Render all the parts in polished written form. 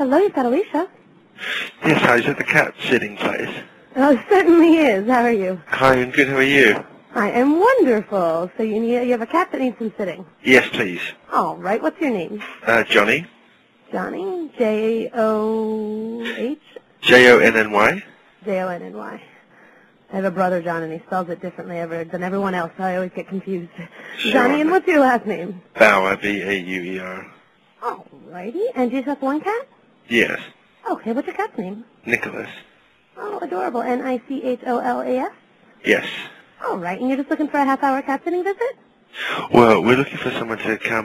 Hello, you've got Alicia. Yes, hi, is it the cat sitting place? Oh, it certainly is. How are you? Hi, I'm good, how are you? I am wonderful. So you have a cat that needs some sitting. Yes, please. All right. What's your name? Johnny. Johnny? J-O-H? J-O-N-N-Y. J-O-N-N-Y. I have a brother, John, and he spells it differently than everyone else, so I always get confused. Sure. Johnny, and what's your last name? Bauer, B-A-U-E-R. All righty. And do you just have one cat? Yes. Okay, what's your cat's name? Nicholas. Oh, adorable. N-I-C-H-O-L-A-S? Yes. All right. And you're just looking for a half-hour cat sitting visit? Well, we're looking for someone to come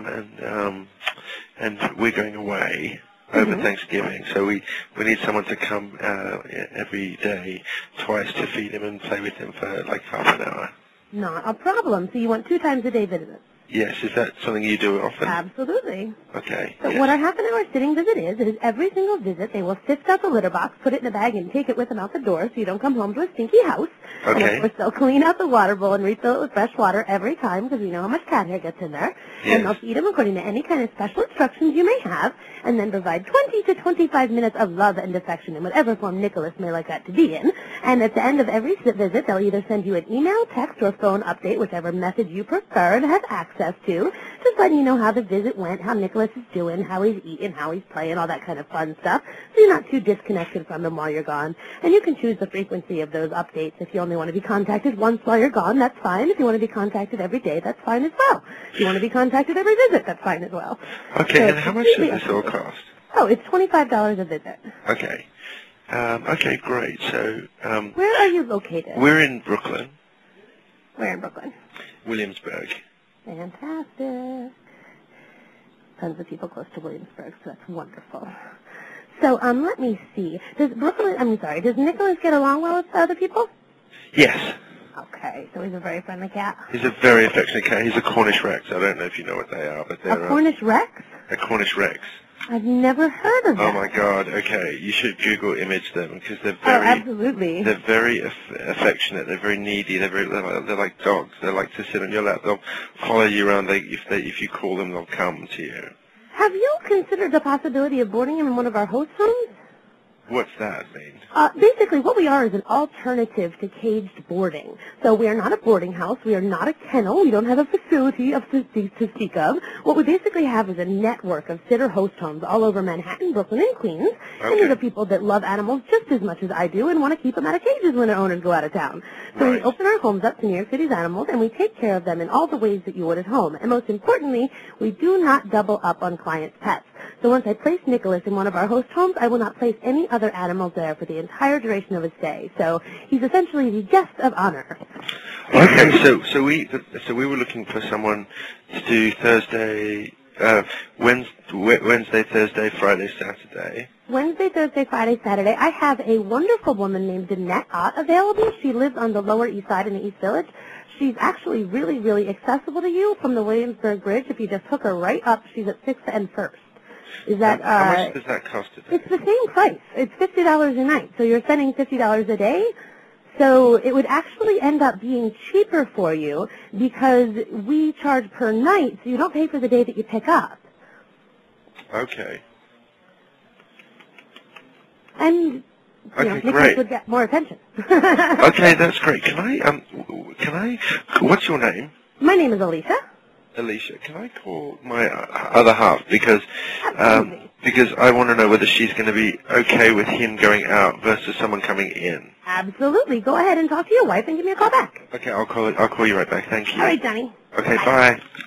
and we're going away over Thanksgiving, so we need someone to come every day, twice, to feed him and play with him for like half an hour. Not a problem. So you want 2 times a day visits? Yes, is that something you do often? Absolutely. Okay. So yes. what our half-an-hour sitting visit is every single visit they will sift out the litter box, put it in a bag, and take it with them out the door so you don't come home to a stinky house. Okay. And of course they'll clean out the water bowl and refill it with fresh water every time because we know how much cat hair gets in there. Yes. And they'll feed them according to any kind of special instructions you may have, and then provide 20 to 25 minutes of love and affection in whatever form Nicholas may like that to be in. And at the end of every visit, they'll either send you an email, text, or phone update, whichever method you prefer and have access to, just letting you know how the visit went, how Nicholas is doing, how he's eating, how he's playing, all that kind of fun stuff, so you're not too disconnected from him while you're gone. And you can choose the frequency of those updates. If you only want to be contacted once while you're gone, that's fine. If you want to be contacted every day, that's fine as well. If you want to be contacted every visit, that's fine as well. Okay, So and how much does this all cost? Oh, it's $25 a visit. Okay. Okay, great. So, Where are you located? we're in Brooklyn, Where in Brooklyn? Williamsburg. Fantastic. Tons of people close to Williamsburg, so that's wonderful. So, let me see. Does Nicholas get along well with other people? Yes. Okay, so he's a very friendly cat. He's a very affectionate cat. He's a Cornish Rex. I don't know if you know what they are, but they're A Cornish Rex? a Cornish Rex. I've never heard of that. Oh my God! Okay, you should Google image them because they're Oh, very, absolutely. they're very affectionate. They're very needy. They're like dogs. They like to sit on your lap. They'll follow you around. If you call them, they'll come to you. Have you considered the possibility of boarding him in one of our host homes? What's that mean? Basically, what we are is an alternative to caged boarding. So we are not a boarding house. We are not a kennel. We don't have a facility to speak of. What we basically have is a network of sitter host homes all over Manhattan, Brooklyn, and Queens. Okay. And these are people that love animals just as much as I do and want to keep them out of cages when their owners go out of town. So Right. we open our homes up to New York City's animals, and we take care of them in all the ways that you would at home. And most importantly, we do not double up on clients' pets. So once I place Nicholas in one of our host homes, I will not place any other animals there for the entire duration of his stay. So he's essentially the guest of honor. Okay, so we were looking for someone to do Thursday, Wednesday, Thursday, Friday, Saturday. Wednesday, Thursday, Friday, Saturday, I have a wonderful woman named Danette Ott available. She lives on the Lower East Side in the East Village. She's actually really, really accessible to you from the Williamsburg Bridge. If you just hook her right up, she's at 6th and 1st. Is that, how much does that cost today? It's the same price. It's $50 a night. So you're spending $50 a day. So it would actually end up being cheaper for you because we charge per night, so you don't pay for the day that you pick up. Okay. And Okay, Nicholas great. would get more attention. Okay, that's great. What's your name? My name is Alicia. Alicia, can I call my other half because I want to know whether she's going to be okay with him going out versus someone coming in. Absolutely. Go ahead and talk to your wife and give me a call back. Okay, I'll call you right back. Thank you. All right, Johnny. Okay, bye.